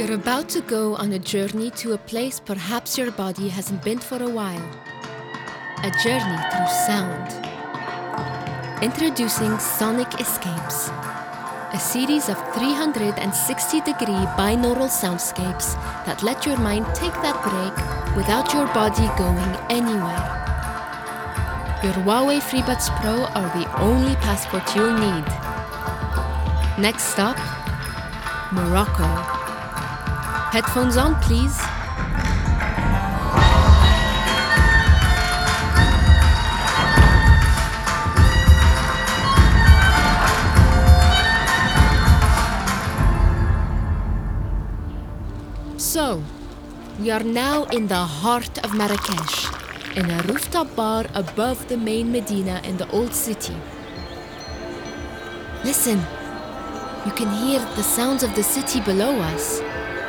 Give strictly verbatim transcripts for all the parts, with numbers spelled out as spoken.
You're about to go on a journey to a place perhaps your body hasn't been for a while. A journey through sound. Introducing Sonic Escapes, a series of three hundred sixty degree binaural soundscapes that let your mind take that break without your body going anywhere. Your Huawei FreeBuds Pro are the only passport you'll need. Next stop, Morocco. Headphones on, please. So, we are now in the heart of Marrakesh, in a rooftop bar above the main Medina in the old city. Listen, you can hear the sounds of the city below us.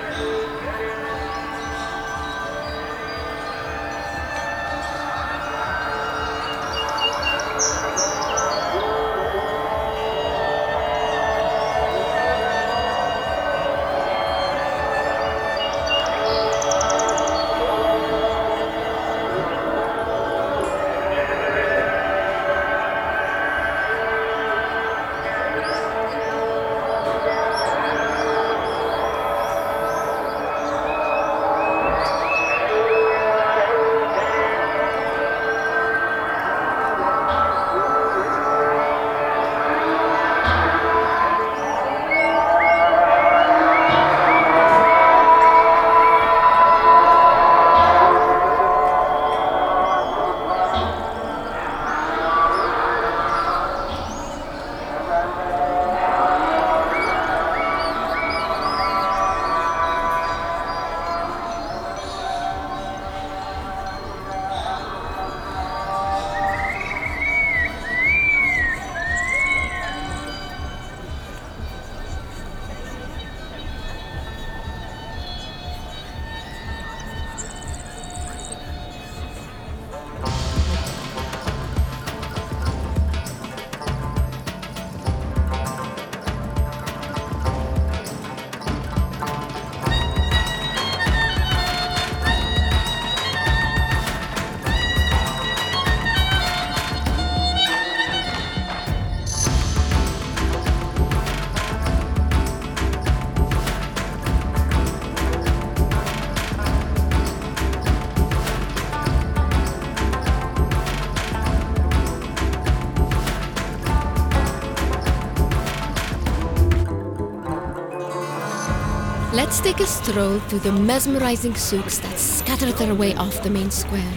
Let's take a stroll through the mesmerizing souks that scatter their way off the main square.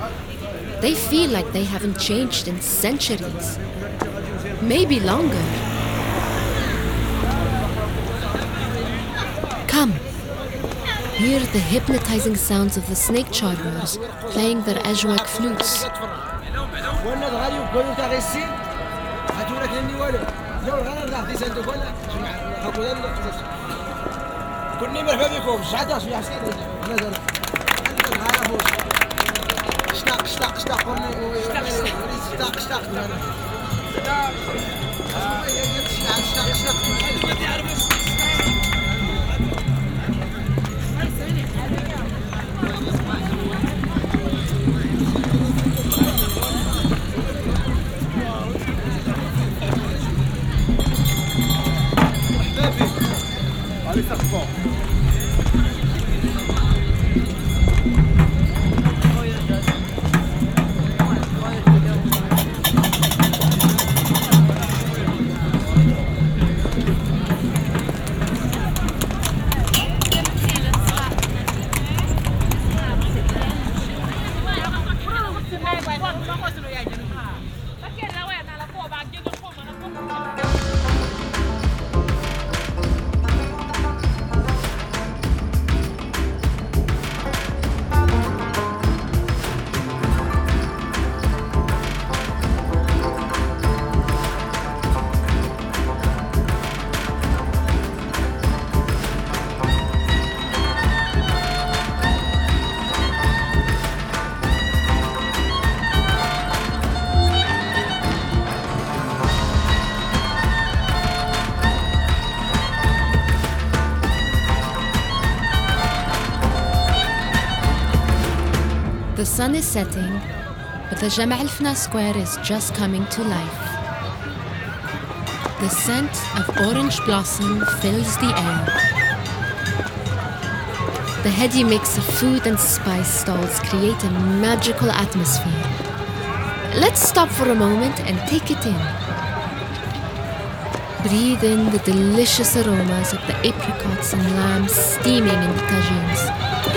They feel like they haven't changed in centuries, maybe longer. Come, hear the hypnotizing sounds of the snake charmers playing their ajwak flutes. كل مرة بيكم شعدا شو يحسين نزل اشتاق اشتاق اشتاق اشتاق اشتاق اشتاق The sun is setting, but the Jama' al-Fna Square is just coming to life. The scent of orange blossom fills the air. The heady mix of food and spice stalls create a magical atmosphere. Let's stop for a moment and take it in. Breathe in the delicious aromas of the apricots and lambs steaming in the tagines.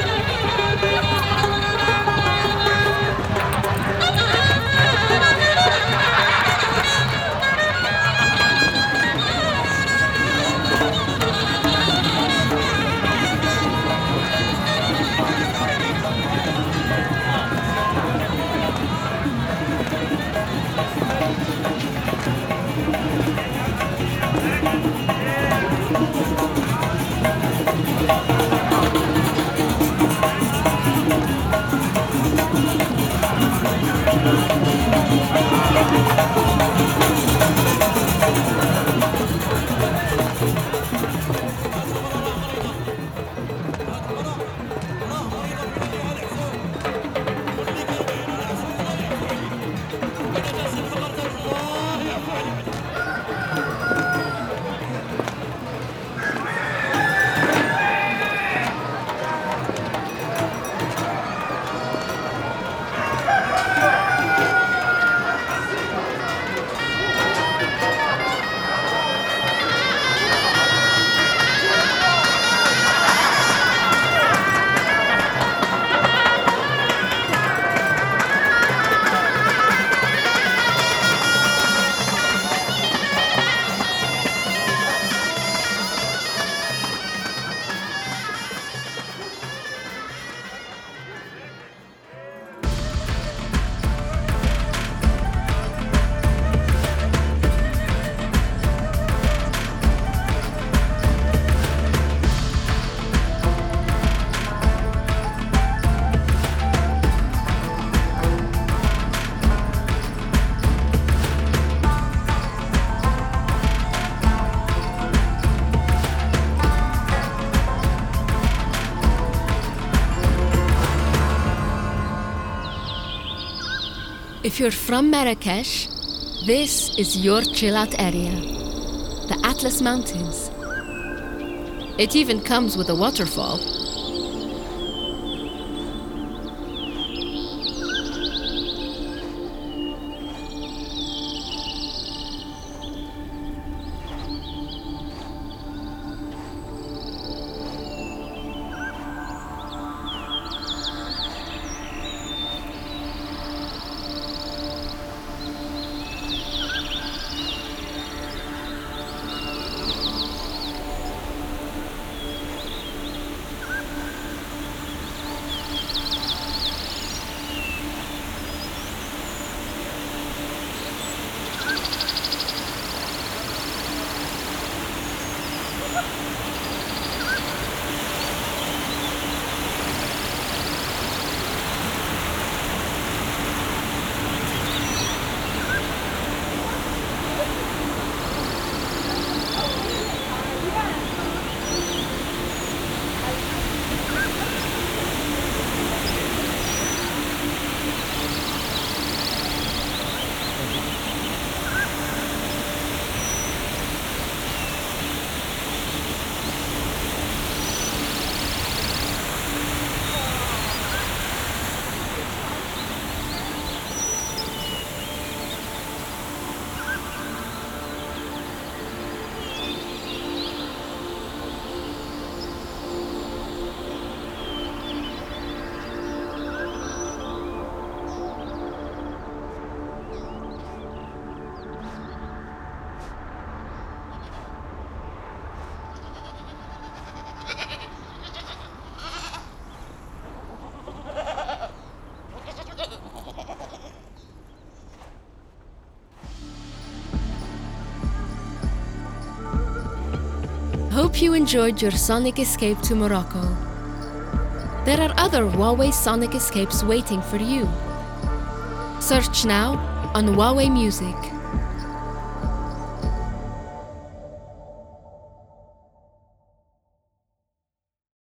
If you're from Marrakesh, this is your chill-out area, the Atlas Mountains. It even comes with a waterfall. Hope you enjoyed your sonic escape to Morocco. There are other Huawei sonic escapes waiting for you. Search now on Huawei Music.